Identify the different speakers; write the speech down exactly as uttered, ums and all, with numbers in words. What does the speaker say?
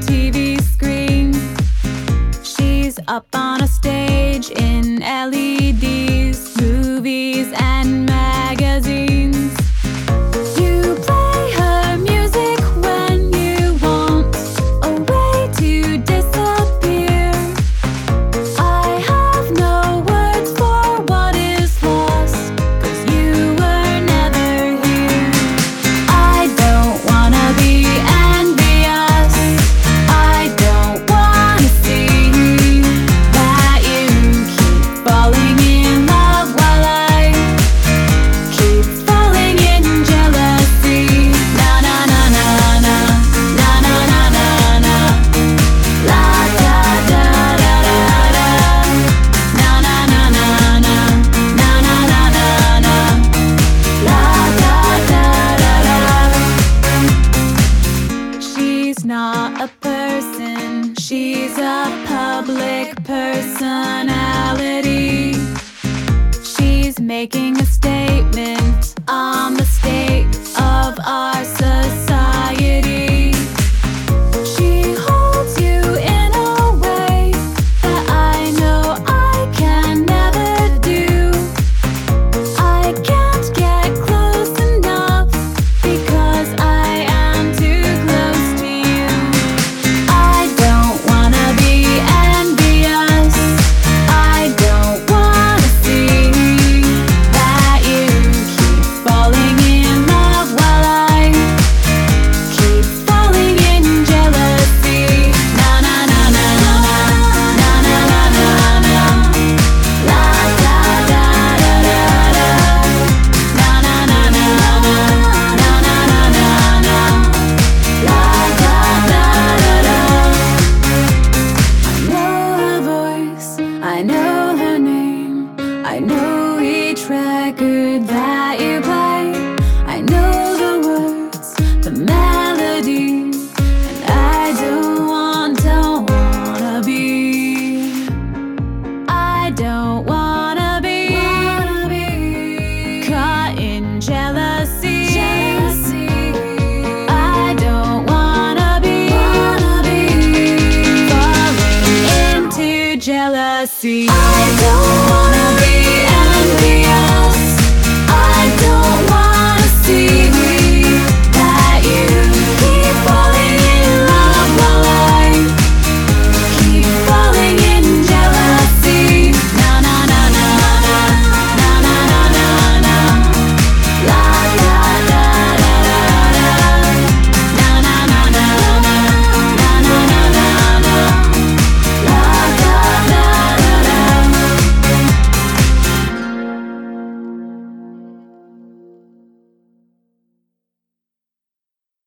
Speaker 1: T V screen. She's up on a stage in L E Ds, movies and magazines. You play her music when you want a way to disappear. I have no words for what is lost, 'cause you were never here. I don't wanna be envious. I don't wanna see that you keep falling in love while I keep falling in jealousy. Na na na na na, na na na na na, la da da da da da, na na na na na, na na na na na, la da da da da. She's not a person, she's a public personality. She's making a statement on the state of our society. She holds you in a way that I know I can never do. I can't get close enough because I am too close to you. I don't wanna be envious. I don't wanna see that you keep falling in love while I keep falling in jealousy. Na na na na na, na na na na na, la da da da da da, na na na na na, na na na na na, la da da da da. I know her voice, I know her name, I know each record that you play. I know the words, the melody, and I don't want, don't wanna be. I don't wanna be, caught in jealousy. I don't wanna be, falling into jealousy. I don't